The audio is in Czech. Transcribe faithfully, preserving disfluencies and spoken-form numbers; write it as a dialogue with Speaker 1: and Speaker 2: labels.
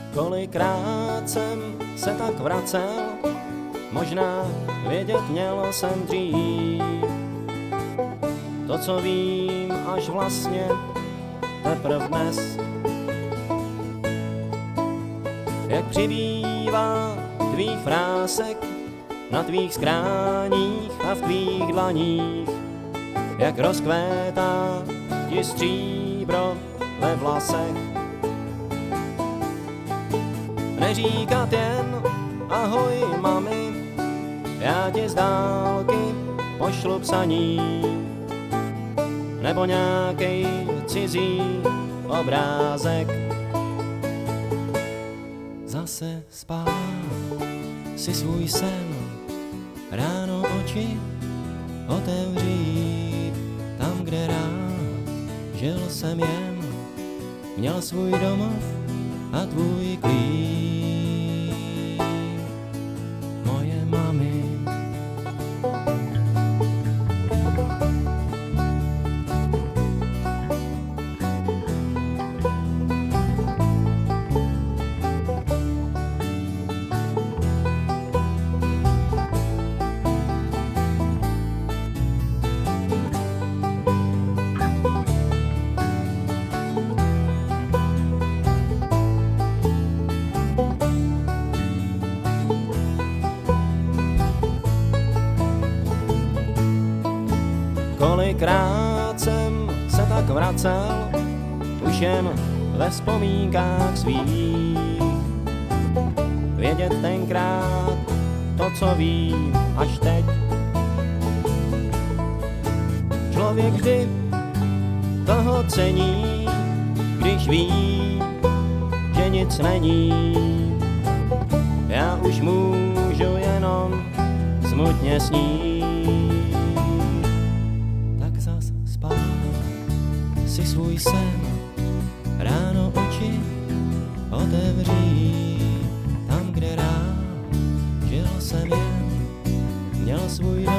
Speaker 1: Kolikrát jsem se tak vracel, možná vědět měl jsem dřív. To, co vím až vlastně teprv dnes, jak přibývá tvých frásek na tvých skráních a v tvých dlaních, jak rozkvétá ti stříbro ve vlasech. Neříkat jen ahoj mami, já ti z dálky pošlu psaní, nebo nějakej cizí obrázek. Zase spát si svůj sen, ráno oči otevřít, tam, kde rád žil jsem jen, měl svůj domov a tvůj klín. Moje mami. Kolikrát jsem se tak vracel, už jen ve vzpomínkách svých. Vědět tenkrát to, co vím až teď. Člověk vždy toho cení, když ví, že nic není. Já už můžu jenom smutně snít. Si svůj sen, ráno oči otevří, tam, kde rád žil jsem jen, měl svůj dom